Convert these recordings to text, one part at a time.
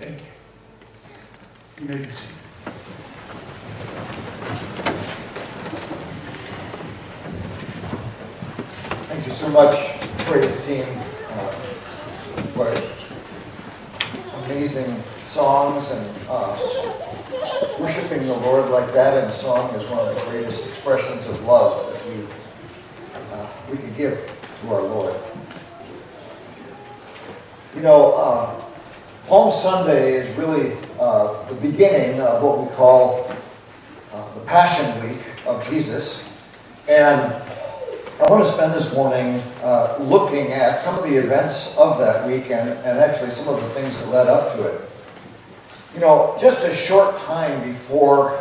Thank you. You may be seated. Thank you so much, praise team. What amazing songs, and worshiping the Lord like that in song is one of the greatest expressions of love that we could give to our Lord. You know, Palm Sunday is really the beginning of what we call the Passion Week of Jesus, and I want to spend this morning looking at some of the events of that week and actually some of the things that led up to it. You know, just a short time before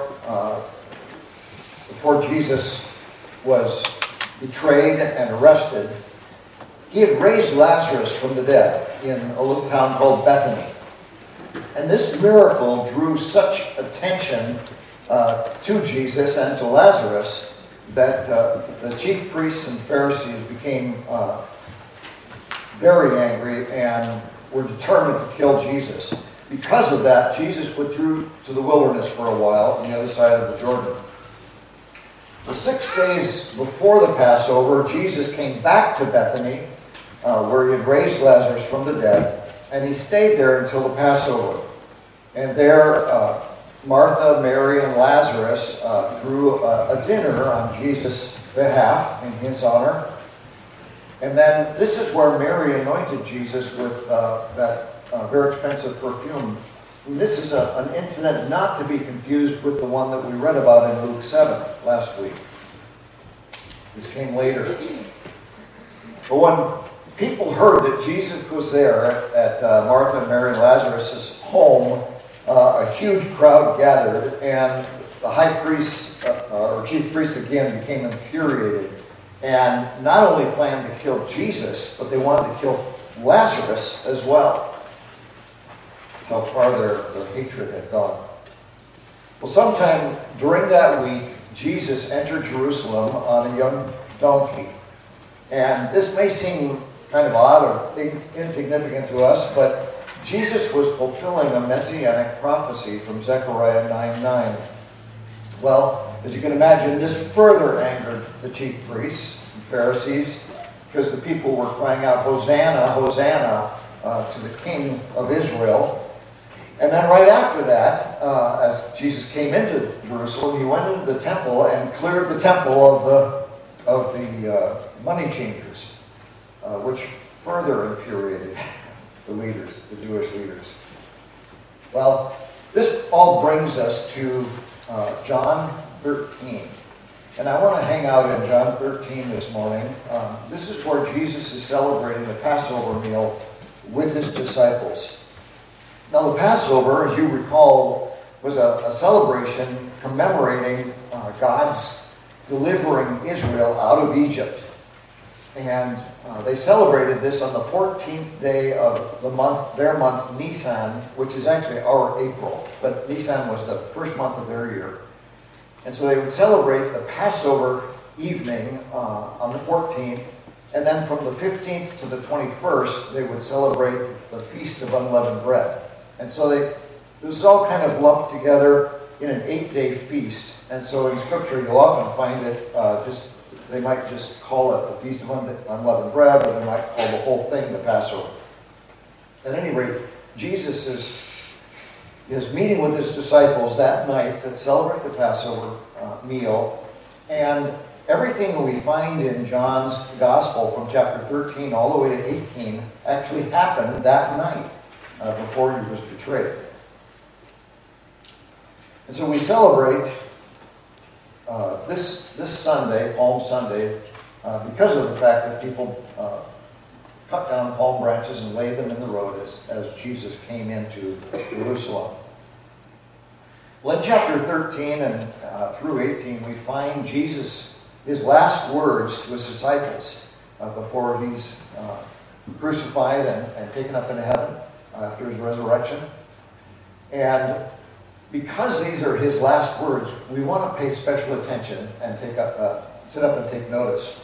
Jesus was betrayed and arrested, he had raised Lazarus from the dead in a little town called Bethany. And this miracle drew such attention to Jesus and to Lazarus that the chief priests and Pharisees became very angry and were determined to kill Jesus. Because of that, Jesus withdrew to the wilderness for a while on the other side of the Jordan. Well, 6 days before the Passover, Jesus came back to Bethany, where he had raised Lazarus from the dead, and he stayed there until the Passover. And there, Martha, Mary, and Lazarus threw a dinner on Jesus' behalf in his honor. And then this is where Mary anointed Jesus with that very expensive perfume. And this is an incident not to be confused with the one that we read about in Luke 7 last week. This came later. But when people heard that Jesus was there at Martha, Mary, and Lazarus' home, a huge crowd gathered, and the high priest, or chief priest again, became infuriated and not only planned to kill Jesus, but they wanted to kill Lazarus as well. That's how far their hatred had gone. Well, sometime during that week, Jesus entered Jerusalem on a young donkey. And this may seem kind of odd or insignificant to us, but Jesus was fulfilling a messianic prophecy from Zechariah 9:9. Well, as you can imagine, this further angered the chief priests and Pharisees because the people were crying out, "Hosanna, Hosanna," to the King of Israel. And then right after that, as Jesus came into Jerusalem, he went into the temple and cleared the temple of the money changers, which further infuriated the leaders, the Jewish leaders. Well, this all brings us to John 13. And I want to hang out in John 13 this morning. This is where Jesus is celebrating the Passover meal with his disciples. Now, the Passover, as you recall, was a celebration commemorating God's delivering Israel out of Egypt. And they celebrated this on the 14th day of the month, their month, Nisan, which is actually our April. But Nisan was the first month of their year. And so they would celebrate the Passover evening on the 14th. And then from the 15th to the 21st, they would celebrate the Feast of Unleavened Bread. And so this is all kind of lumped together in an 8-day feast. And so in Scripture, you'll often find it they might just call it the Feast of Unleavened Bread, or they might call the whole thing the Passover. At any rate, Jesus is meeting with his disciples that night to celebrate the Passover meal. And everything that we find in John's Gospel from chapter 13 all the way to 18 actually happened that night before he was betrayed. And so we celebrate this Sunday, Palm Sunday, because of the fact that people cut down palm branches and laid them in the road as Jesus came into Jerusalem. Well, in chapter 13 and through 18, we find Jesus, his last words to his disciples before he's crucified and taken up into heaven after his resurrection. And because these are his last words, we want to pay special attention and sit up and take notice.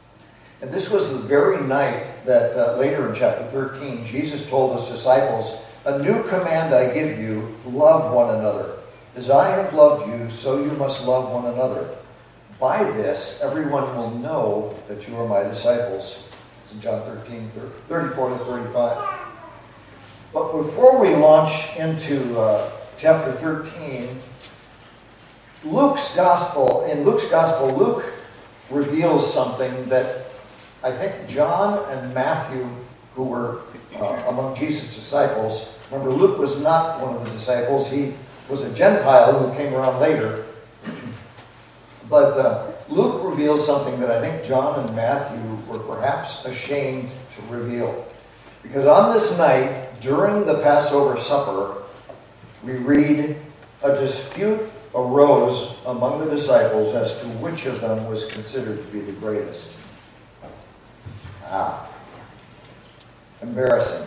And this was the very night that later in chapter 13, Jesus told his disciples A new command I give you, love one another. As I have loved you, so you must love one another. By this, everyone will know that you are my disciples. It's in John 13, 34 to 35. But before we launch into chapter 13, in Luke's gospel, Luke reveals something that I think John and Matthew, who were among Jesus' disciples, remember Luke was not one of the disciples, he was a Gentile who came around later. But Luke reveals something that I think John and Matthew were perhaps ashamed to reveal. Because on this night, during the Passover supper, we read, a dispute arose among the disciples as to which of them was considered to be the greatest. Embarrassing.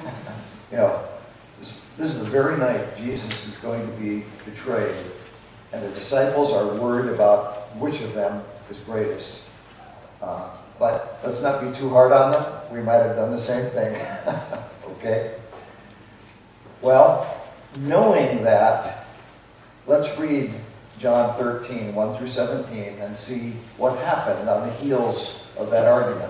This is the very night Jesus is going to be betrayed, and the disciples are worried about which of them is greatest. But let's not be too hard on them. We might have done the same thing. Okay? Well, knowing that, let's read John 13, 1 through 17, and see what happened on the heels of that argument.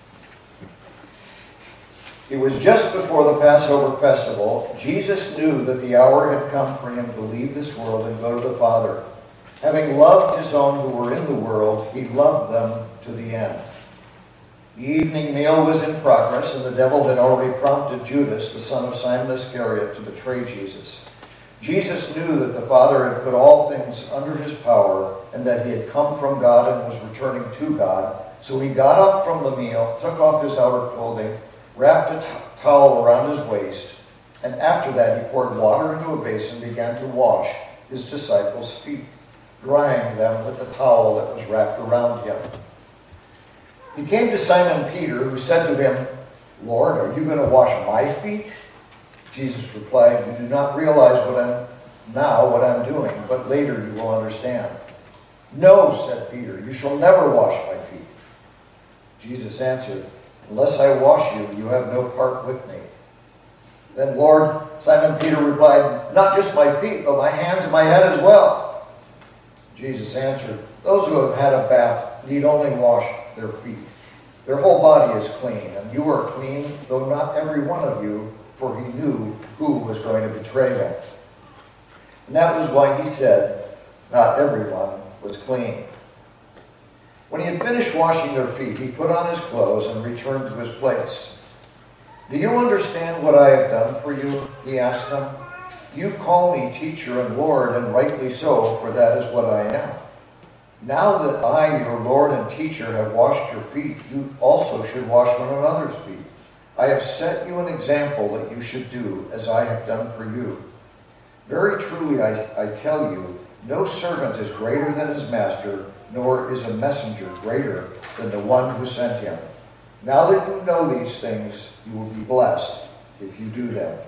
It was just before the Passover festival. Jesus knew that the hour had come for him to leave this world and go to the Father. Having loved his own who were in the world, he loved them to the end. The evening meal was in progress, and the devil had already prompted Judas, the son of Simon Iscariot, to betray Jesus. Jesus knew that the Father had put all things under his power, and that he had come from God and was returning to God. So he got up from the meal, took off his outer clothing, wrapped a towel around his waist, and after that he poured water into a basin and began to wash his disciples' feet, drying them with the towel that was wrapped around him. He came to Simon Peter, who said to him, Lord, are you going to wash my feet? Jesus replied, you do not realize what I'm doing, but later you will understand. No, said Peter, you shall never wash my feet. Jesus answered, unless I wash you, you have no part with me. Then, Lord, Simon Peter replied, not just my feet, but my hands and my head as well. Jesus answered, those who have had a bath need only wash their feet. Their whole body is clean, and you are clean, though not every one of you, for he knew who was going to betray him. And that was why he said, not everyone was clean. When he had finished washing their feet, he put on his clothes and returned to his place. Do you understand what I have done for you? He asked them. You call me teacher and Lord, and rightly so, for that is what I am. Now that I, your Lord and teacher, have washed your feet, you also should wash one another's feet. I have set you an example that you should do as I have done for you. Very truly I tell you, no servant is greater than his master, nor is a messenger greater than the one who sent him. Now that you know these things, you will be blessed if you do them.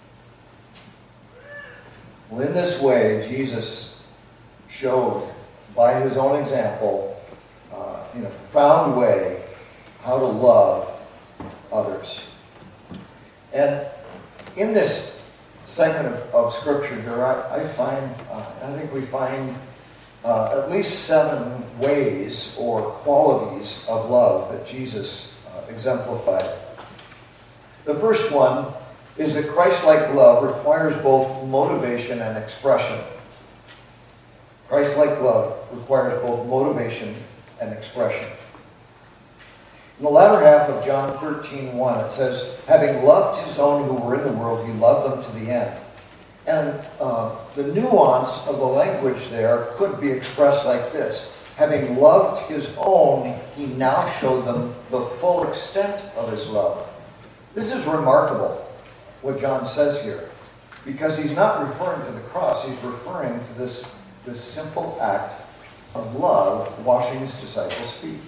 Well, in this way, Jesus showed by his own example, in a profound way, how to love others. And in this segment of Scripture here, I think we find at least 7 ways or qualities of love that Jesus exemplified. The first one is that Christ-like love requires both motivation and expression. Christ-like love requires both motivation and expression. In the latter half of John 13:1, it says, having loved his own who were in the world, he loved them to the end. And the nuance of the language there could be expressed like this. Having loved his own, he now showed them the full extent of his love. This is remarkable, what John says here, because he's not referring to the cross. He's referring to this simple act of love, washing his disciples' feet.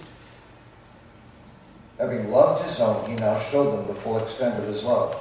Having loved his own, he now showed them the full extent of his love.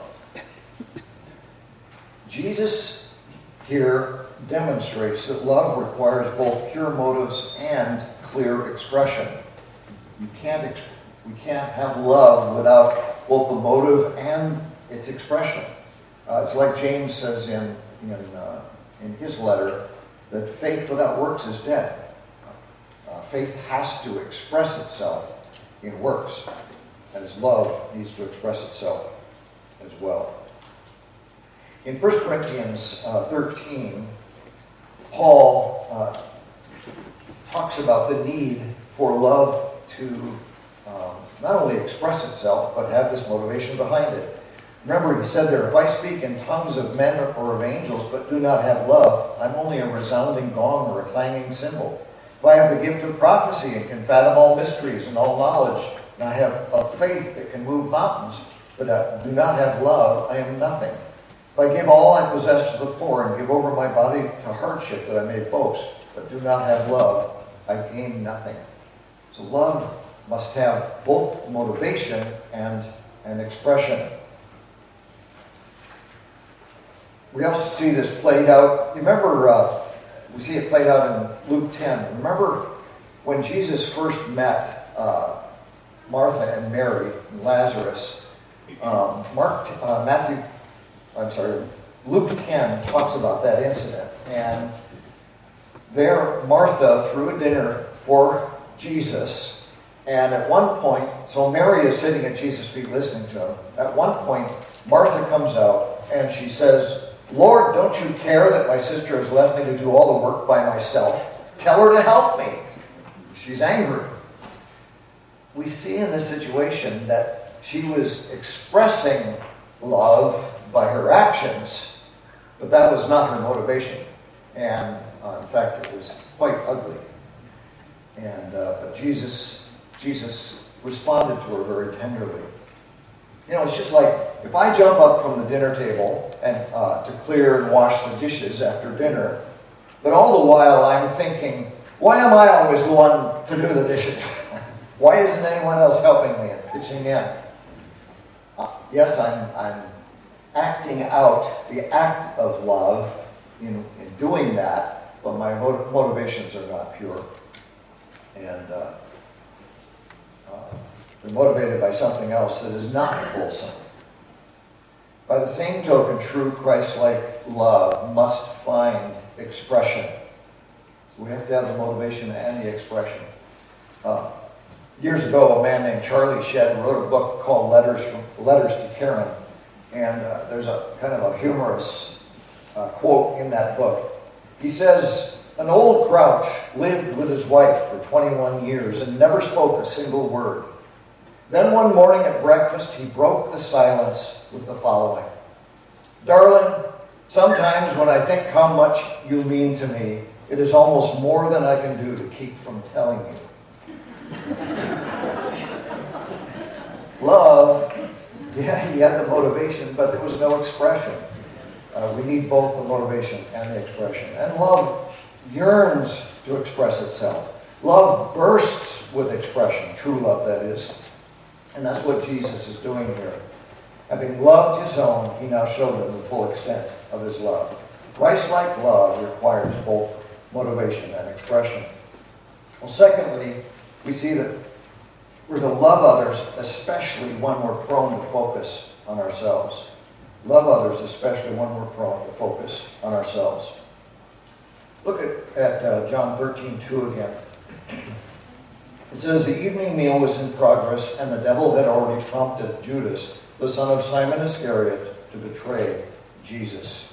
Jesus here demonstrates that love requires both pure motives and clear expression. We can't have love without both the motive and its expression. It's like James says in his letter, that faith without works is dead. Faith has to express itself in works, as love needs to express itself as well. In 1 Corinthians 13, Paul talks about the need for love to not only express itself, but have this motivation behind it. Remember, he said there, if I speak in tongues of men or of angels, but do not have love, I'm only a resounding gong or a clanging cymbal. If I have the gift of prophecy and can fathom all mysteries and all knowledge, and I have a faith that can move mountains, but I do not have love, I am nothing. If I give all I possess to the poor and give over my body to hardship that I may boast, but do not have love, I gain nothing. So love must have both motivation and an expression. We also see this played out. Remember, we see it played out in Luke 10. Remember when Jesus first met Martha and Mary and Lazarus. Luke 10 talks about that incident. And there, Martha threw a dinner for Jesus. And at one point, so Mary is sitting at Jesus' feet listening to him. At one point, Martha comes out and she says, Lord, don't you care that my sister has left me to do all the work by myself? Tell her to help me. She's angry. We see in this situation that she was expressing love by her actions, but that was not her motivation. And in fact, it was quite ugly. And but Jesus responded to her very tenderly. You know, it's just like if I jump up from the dinner table and to clear and wash the dishes after dinner, but all the while I'm thinking, why am I always the one to do the dishes? Why isn't anyone else helping me and pitching in? Yes, I'm acting out the act of love in doing that, but my motivations are not pure. And they're motivated by something else that is not wholesome. By the same token, true Christ-like love must find expression. So we have to have the motivation and the expression. Years ago, a man named Charlie Shedd wrote a book called Letters to Karen. And there's a kind of a humorous quote in that book. He says, an old Crouch lived with his wife for 21 years and never spoke a single word. Then one morning at breakfast, he broke the silence with the following. Darling, sometimes when I think how much you mean to me, it is almost more than I can do to keep from telling you. Love, yeah, he had the motivation, but there was no expression. We need both the motivation and the expression. And love yearns to express itself. Love bursts with expression, true love that is. And that's what Jesus is doing here. Having loved his own, he now showed them the full extent of his love. Christ-like love requires both motivation and expression. Well, secondly, we see that we're to love others, especially when we're prone to focus on ourselves. Love others, especially when we're prone to focus on ourselves. Look at John 13:2 again. It says, the evening meal was in progress, and the devil had already prompted Judas, the son of Simon Iscariot, to betray Jesus.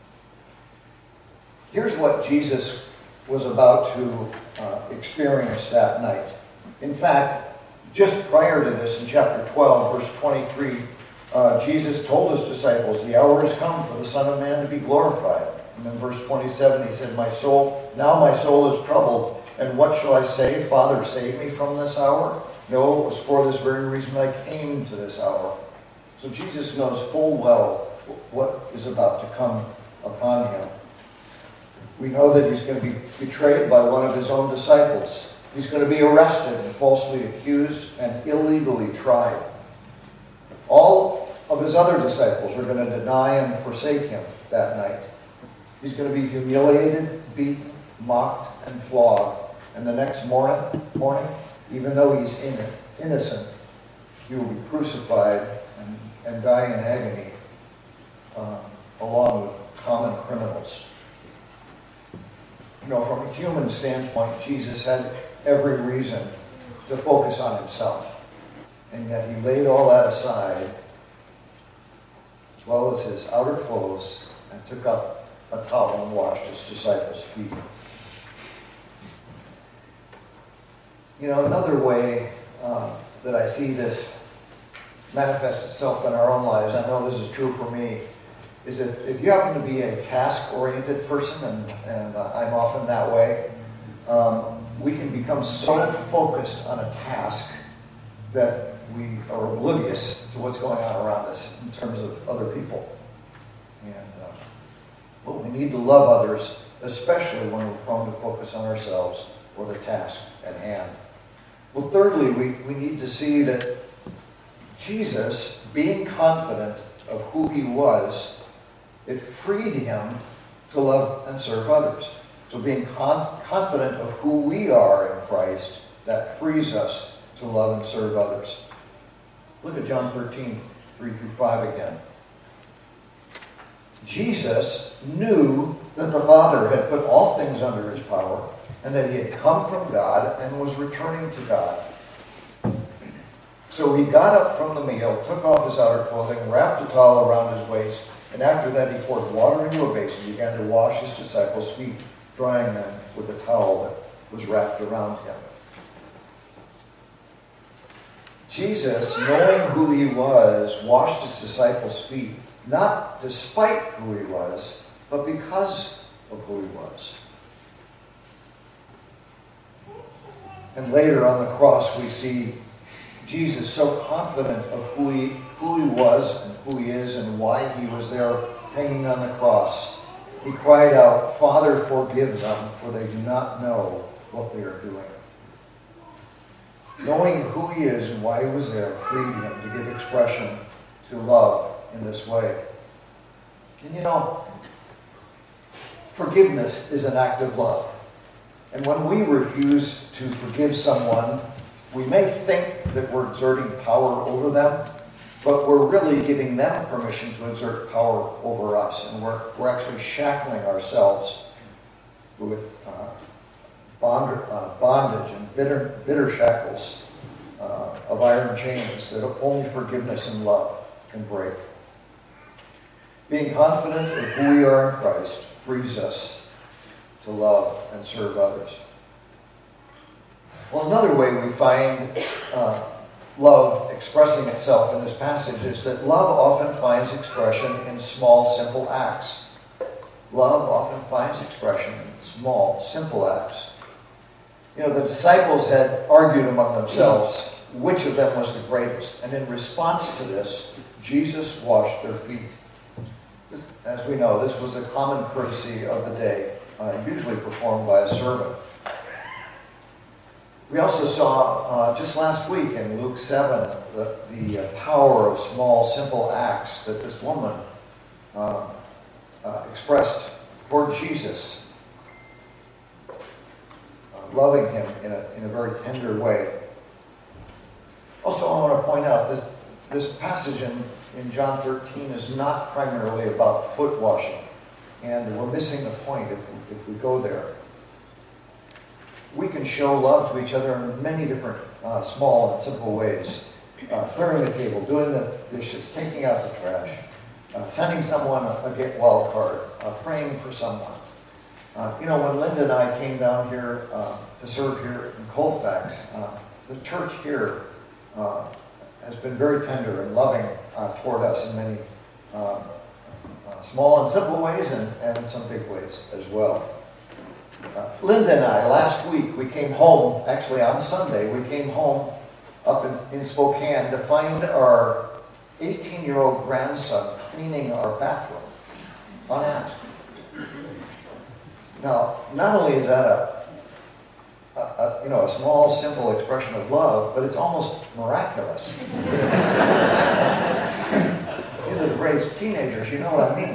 Here's what Jesus was about to experience that night. In fact, just prior to this, in chapter 12, verse 23, Jesus told his disciples, the hour has come for the Son of Man to be glorified. And then verse 27, he said, now my soul is troubled. And what shall I say? Father, save me from this hour? No, it was for this very reason I came to this hour. So Jesus knows full well what is about to come upon him. We know that he's going to be betrayed by one of his own disciples. He's going to be arrested and falsely accused and illegally tried. All of his other disciples are going to deny and forsake him that night. He's going to be humiliated, beaten, mocked, and flogged. And the next morning, even though he's innocent, he will be crucified and die in agony. human standpoint, Jesus had every reason to focus on himself. And yet he laid all that aside, as well as his outer clothes, and took up a towel and washed his disciples' feet. You know, another way that I see this manifest itself in our own lives, I know this is true for me, is that if you happen to be a task-oriented person, and I'm often that way, we can become so focused on a task that we are oblivious to what's going on around us in terms of other people. And but we need to love others, especially when we're prone to focus on ourselves or the task at hand. Well, thirdly, we need to see that Jesus, being confident of who he was, it freed him to love and serve others. So being confident of who we are in Christ, that frees us to love and serve others. Look at John 13, 3-5 again. Jesus knew that the Father had put all things under his power, and that he had come from God and was returning to God. So he got up from the meal, took off his outer clothing, wrapped a towel around his waist, and after that he poured water into a basin and began to wash his disciples' feet, drying them with the towel that was wrapped around him. Jesus, knowing who he was, washed his disciples' feet, not despite who he was, but because of who he was. And later on the cross we see Jesus so confident of who he was and who he is and why he was there hanging on the cross. He cried out, "Father, forgive them, for they do not know what they are doing." Knowing who he is and why he was there freed him to give expression to love in this way. And you know, forgiveness is an act of love. And when we refuse to forgive someone, we may think that we're exerting power over them, but we're really giving them permission to exert power over us. And we're actually shackling ourselves with bondage and bitter shackles of iron chains that only forgiveness and love can break. Being confident of who we are in Christ frees us to love and serve others. Well, another way we find love expressing itself in this passage is that love often finds expression in small, simple acts. Love often finds expression in small, simple acts. You know, the disciples had argued among themselves which of them was the greatest. And in response to this, Jesus washed their feet. As we know, this was a common courtesy of the day, usually performed by a servant. We also saw just last week in Luke 7 the power of small, simple acts that this woman expressed toward Jesus, loving him in a very tender way. Also, I want to point out this passage in John 13 is not primarily about foot washing, and we're missing the point if we go there. We can show love to each other in many different small and simple ways. Clearing the table, doing the dishes, taking out the trash, sending someone a get well card, praying for someone. You know, when Linda and I came down here to serve here in Colfax, the church here has been very tender and loving toward us in many small and simple ways and some big ways as well. Linda and I, last week, we came home, actually on Sunday, we came home up in Spokane to find our 18-year-old grandson cleaning our bathroom unasked. Now, not only is that a small, simple expression of love, but it's almost miraculous. These are raised teenagers, you know what I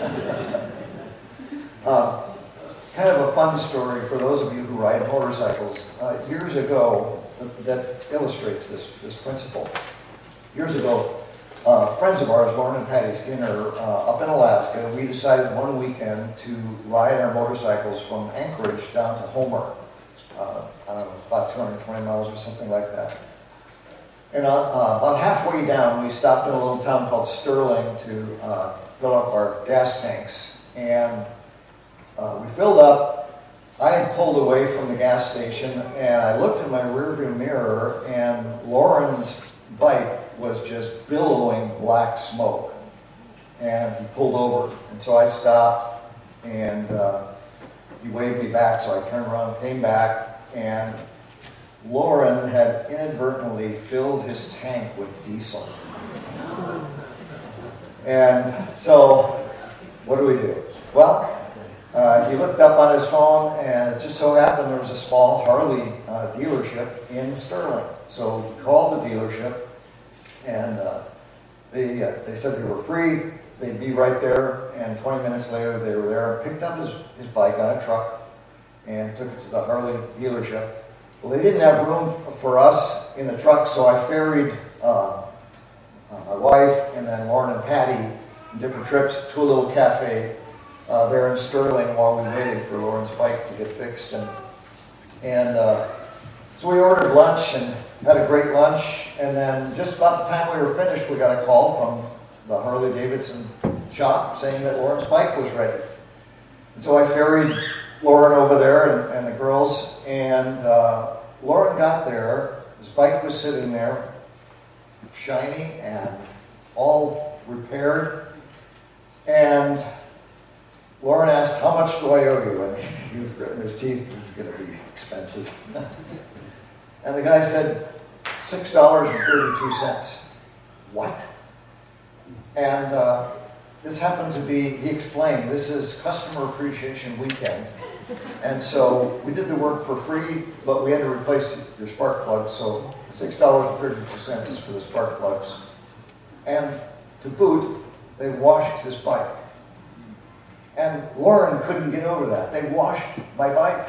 mean. Kind of a fun story for those of you who ride motorcycles. Years ago, that illustrates this principle. Years ago, friends of ours, Lauren and Patty Skinner, up in Alaska, we decided one weekend to ride our motorcycles from Anchorage down to Homer. I don't know, about 220 miles or something like that. And about halfway down, we stopped in a little town called Sterling to fill up our gas tanks. And we filled up. I had pulled away from the gas station, and I looked in my rearview mirror, and Lauren's bike was just billowing black smoke. And he pulled over. And so I stopped, and he waved me back, so I turned around and came back. And Lauren had inadvertently filled his tank with diesel. And so, what do? Well, he looked up on his phone, and it just so happened there was a small Harley dealership in Sterling. So he called the dealership, and they said they were free. They'd be right there, and 20 minutes later they were there and picked up his bike on a truck and took it to the Harley dealership. Well, they didn't have room for us in the truck, so I ferried my wife and then Lauren and Patty in different trips to a little cafe there in Sterling while we waited for Lauren's bike to get fixed. And so we ordered lunch and had a great lunch, and then just about the time we were finished, we got a call from the Harley-Davidson shop saying that Lauren's bike was ready. And so I ferried Lauren over there and the girls, and Lauren got there. His bike was sitting there, shiny and all repaired. And Lauren asked, "How much do I owe you?" And he gritted his teeth. "This is going to be expensive." And the guy said, $6.32. What? And this happened to be, he explained, this is Customer Appreciation Weekend. And so we did the work for free, but we had to replace your spark plugs. So $6.32 is for the spark plugs. And to boot, they washed his bike. And Lauren couldn't get over that. They washed my bike.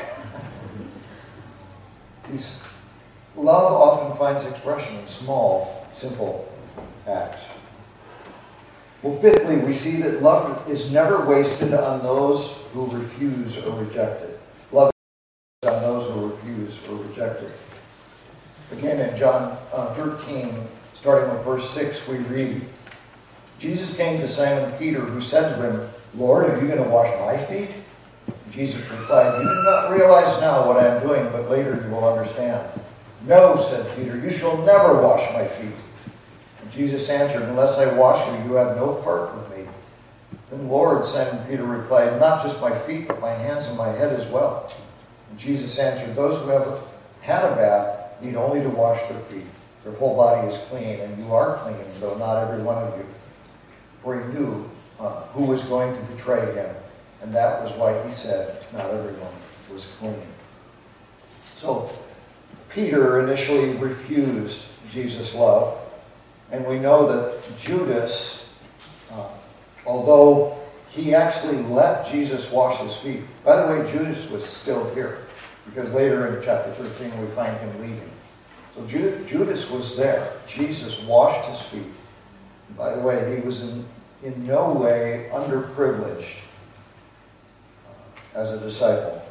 Love often finds expression in small, simple acts. Well, fifthly, we see that love is never wasted on those who refuse or reject it. Love is on those who refuse or reject it. Again, in John 13, starting with verse 6, we read, Jesus came to Simon Peter, who said to him, "Lord, are you going to wash my feet?" Jesus replied, "You do not realize now what I am doing, but later you will understand." "No," said Peter, "you shall never wash my feet." And Jesus answered, "Unless I wash you, you have no part with me." "Then, Lord," Simon Peter replied, "not just my feet, but my hands and my head as well." And Jesus answered, "Those who have had a bath need only to wash their feet. Their whole body is clean, and you are clean, though not every one of you." For he knew who was going to betray him, and that was why he said, not everyone was clean. So, Peter initially refused Jesus' love, and we know that Judas, although he actually let Jesus wash his feet. By the way, Judas was still here, because later in chapter 13 we find him leaving. So Judas was there. Jesus washed his feet. By the way, he was in no way underprivileged as a disciple.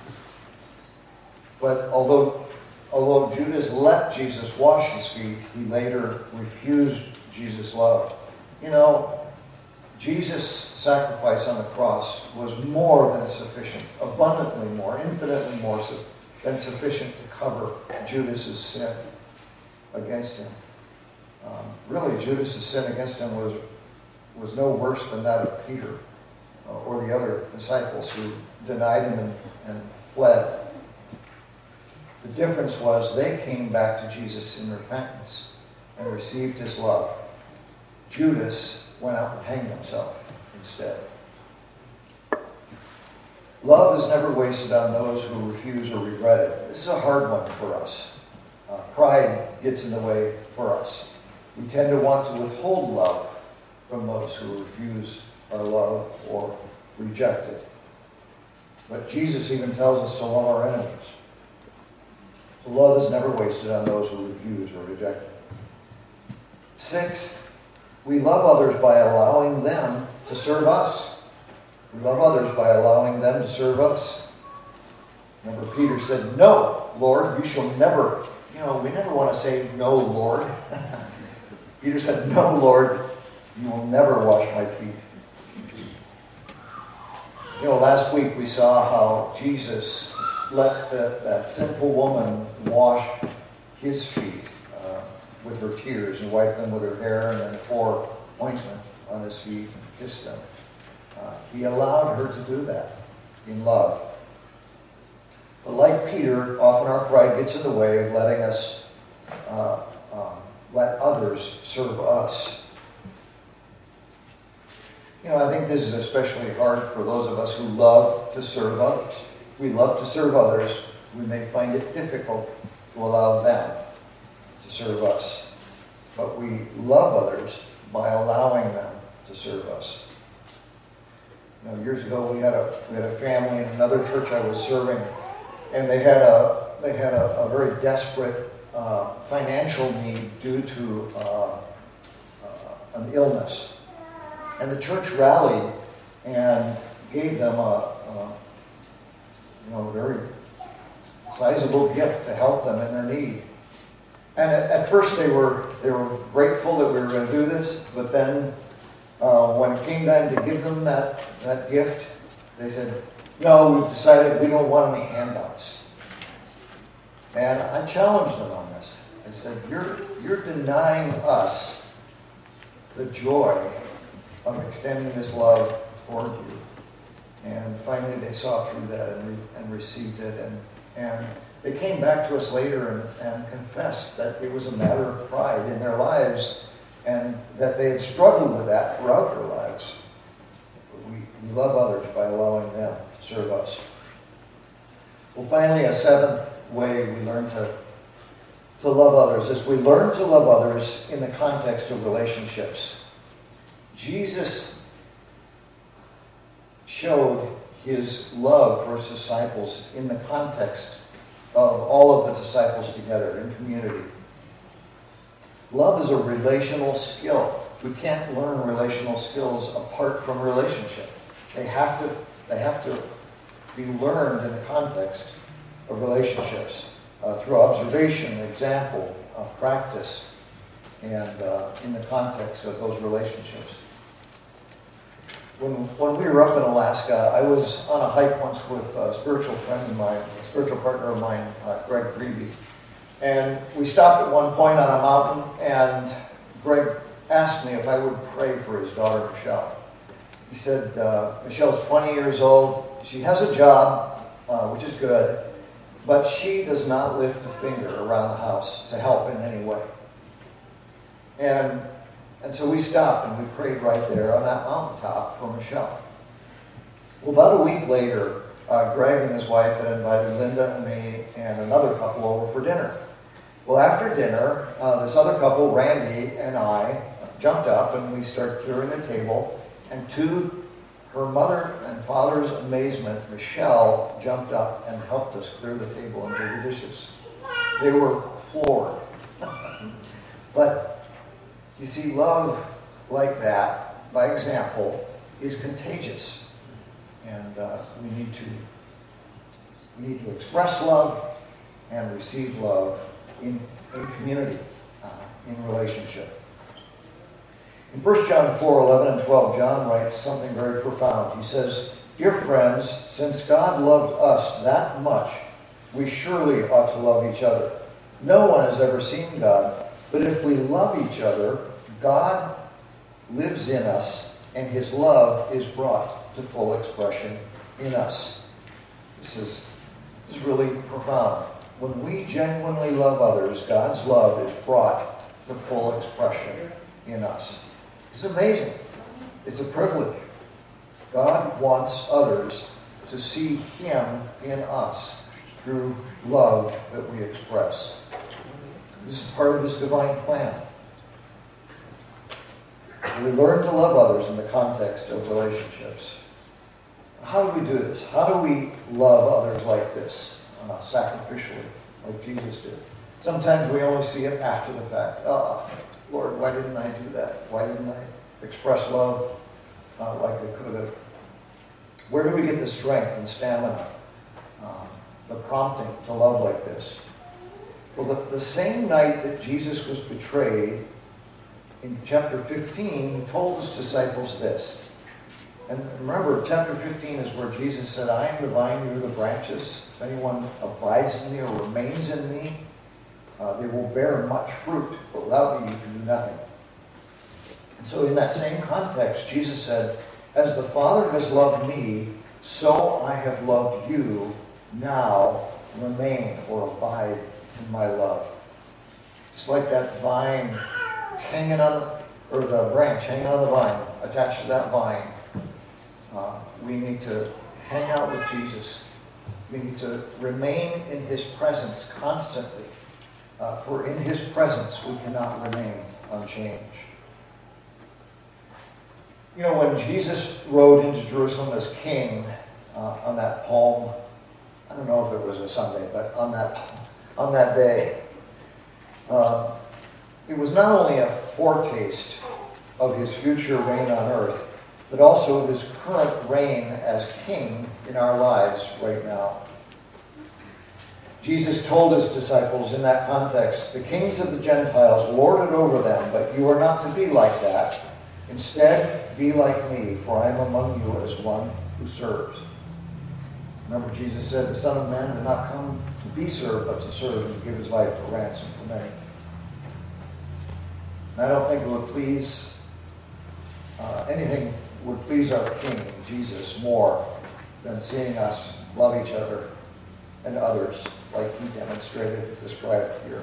But although Judas let Jesus wash his feet, he later refused Jesus' love. You know, Jesus' sacrifice on the cross was more than sufficient, abundantly more, infinitely more than sufficient to cover Judas' sin against him. Really, Judas' sin against him was no worse than that of Peter or the other disciples who denied him and fled. The difference was they came back to Jesus in repentance and received his love. Judas went out and hanged himself instead. Love is never wasted on those who refuse or regret it. This is a hard one for us. Pride gets in the way for us. We tend to want to withhold love from those who refuse our love or reject it. But Jesus even tells us to love our enemies. Love is never wasted on those who refuse or reject it. Sixth, We love others by allowing them to serve us. We love others by allowing them to serve us. Remember, Peter said, "No, Lord, you shall never." We never want to say, "No, Lord." Peter said, "No, Lord, you will never wash my feet." Last week we saw how Jesus let that sinful woman wash his feet with her tears and wipe them with her hair and then pour ointment on his feet and kiss them. He allowed her to do that in love. But like Peter, often our pride gets in the way of letting us let others serve us. I think this is especially hard for those of us who love to serve others. We love to serve others. We may find it difficult to allow them to serve us. But we love others by allowing them to serve us. Years ago we had a family in another church I was serving, and they had a very desperate financial need due to an illness. And the church rallied and gave them a very sizable gift to help them in their need. And at first they were grateful that we were going to do this, but then when it came time to give them that gift, they said, "No, we've decided we don't want any handouts." And I challenged them on this. I said, "You're denying us the joy of extending this love toward you." And finally they saw through that and received it. And they came back to us later and confessed that it was a matter of pride in their lives and that they had struggled with that throughout their lives. But we love others by allowing them to serve us. Well, finally, a seventh way we learn to love others is we learn to love others in the context of relationships. Jesus showed his love for his disciples in the context of all of the disciples together in community. Love is a relational skill. We can't learn relational skills apart from relationship. They have to be learned in the context of relationships through observation, example, practice, and in the context of those relationships. When we were up in Alaska, I was on a hike once with a spiritual friend of mine, a spiritual partner of mine, Greg Greeby. And we stopped at one point on a mountain, and Greg asked me if I would pray for his daughter, Michelle. He said, Michelle's 20 years old. She has a job, which is good, but she does not lift a finger around the house to help in any way. And so we stopped and we prayed right there on that mountaintop for Michelle. Well, about a week later, Greg and his wife had invited Linda and me and another couple over for dinner. Well, after dinner, this other couple, Randy and I, jumped up and we started clearing the table. And to her mother and father's amazement, Michelle jumped up and helped us clear the table and do the dishes. They were floored. But you see, love like that, by example, is contagious. And we need to express love and receive love in community, in relationship. In 1 John 4:11 and 12, John writes something very profound. He says, "Dear friends, since God loved us that much, we surely ought to love each other. No one has ever seen God, but if we love each other, God lives in us, and his love is brought to full expression in us." This is really profound. When we genuinely love others, God's love is brought to full expression in us. It's amazing. It's a privilege. God wants others to see him in us through love that we express. This is part of his divine plan. We learn to love others in the context of relationships. How do we do this? How do we love others like this, sacrificially, like Jesus did? Sometimes we only see it after the fact. Lord, why didn't I do that? Why didn't I express love like I could have? Where do we get the strength and stamina, the prompting to love like this? Well, the same night that Jesus was betrayed, in chapter 15, he told his disciples this. And remember, chapter 15 is where Jesus said, I am the vine, you are the branches. If anyone abides in me or remains in me, they will bear much fruit. But without me, you can do nothing. And so in that same context, Jesus said, as the Father has loved me, so I have loved you. Now remain or abide in my love. Just like that vine hanging on or the branch hanging on the vine, attached to that vine, we need to hang out with Jesus. We need to remain in his presence constantly. For in his presence we cannot remain unchanged. You know, when Jesus rode into Jerusalem as king on that Palm, I don't know if it was a Sunday, but on that day, it was not only a foretaste of his future reign on earth, but also of his current reign as king in our lives right now. Jesus told his disciples in that context, the kings of the Gentiles lord it over them, but you are not to be like that. Instead, be like me, for I am among you as one who serves. Remember, Jesus said, the Son of Man did not come to be served, but to serve and to give his life a ransom for many. And I don't think it would please, anything would please our King, Jesus, more than seeing us love each other and others like he demonstrated, described here.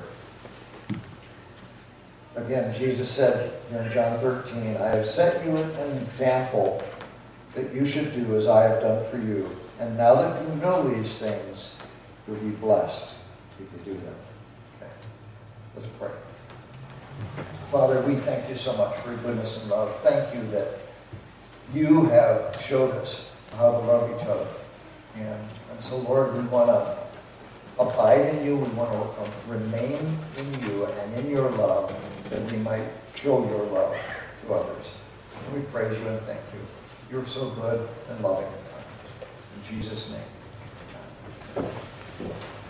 Again, Jesus said here in John 13, I have set you an example that you should do as I have done for you. And now that you know these things, you'll be blessed if you do them. Okay, let's pray. Father, we thank you so much for your goodness and love. Thank you that you have showed us how to love each other. And so, Lord, we want to abide in you. We want to remain in you and in your love, that we might show your love to others. And we praise you and thank you. You're so good and loving. In Jesus' name.